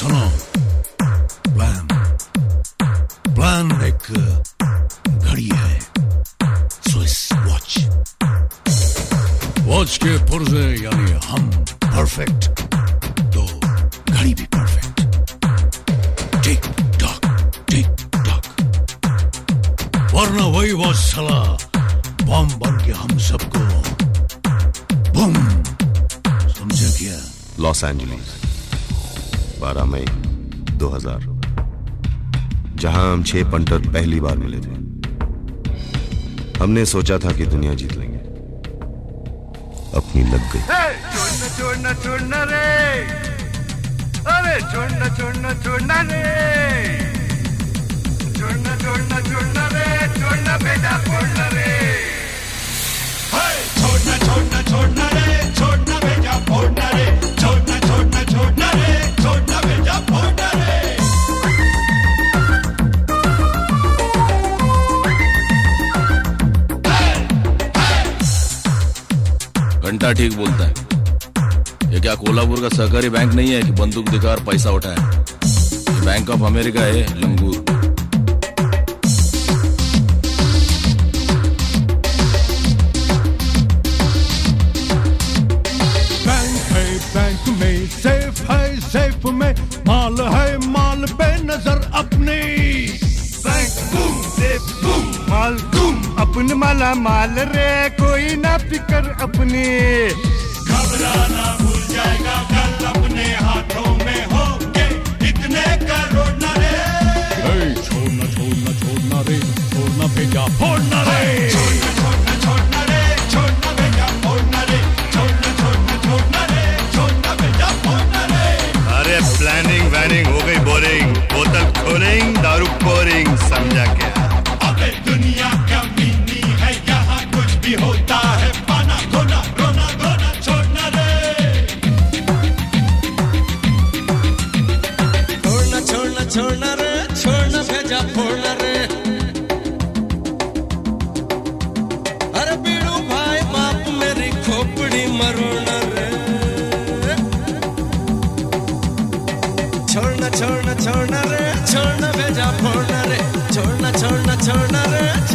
सुनो, प्लान एक घड़ी है, स्विस वॉच के पुर्जे यानी हम परफेक्ट, तो घड़ी भी परफेक्ट। टिक टॉक, वरना वही वॉच साला बम बन के हम सबको बम, समझे क्या? लॉस एंजलिस 12 मई 2000, जहां हम 6 पंटर पहली बार मिले थे। हमने सोचा था कि दुनिया जीत लेंगे, अपनी लग गई। छोड़ना रे, अरे छोड़ना रे, छोड़ना रे, छोड़ना बेटा, छोड़ना रे, छोड़ना रे, छोड़ना बेटा, छोड़ना रे, छोड़ना रे, छोड़ना बेटा, छोड़ना रे। घंटा ठीक बोलता है। ये क्या कोल्हापुर का सहकारी बैंक नहीं है कि बंदूक दिखा और पैसा उठाए? ये बैंक ऑफ अमेरिका है, लंगूर। बैंक में सेफ में माल है, माल पे नजर अपनी। बैंक बूम, सेफ बूम, माल बूम, अपने माला माल रे, कोई ना फिकर अपनी। घबराना भूल जाएगा कल, अपने हाथों में होंगे इतने करोड़ न रे। छोड़ना रे, छोड़ना भेजा, फोड़ना रे, छोड़ना रे, छोड़ना भेजा, फोड़ना रे, छोड़ना रे, छोड़ना भेजा, फोड़ना रे। अरे प्लानिंग वैनिंग हो गई बोरिंग, बोतल खोलिंग, दारू पोरिंग, समझा क्या? अबे दुनिया का मीनी है, यहाँ कुछ भी होता है, पाना धोना, रोना धोना, छोड़ना रे। छोड़ना रे, छोड़ना भेजा, फोड़ना रे। अरे बीड़ू भाई बाप मेरी खोपड़ी मरोना रे। छोड़ना रे, छोड़ना भेजा, फोड़ना रे, छोड़ना रे।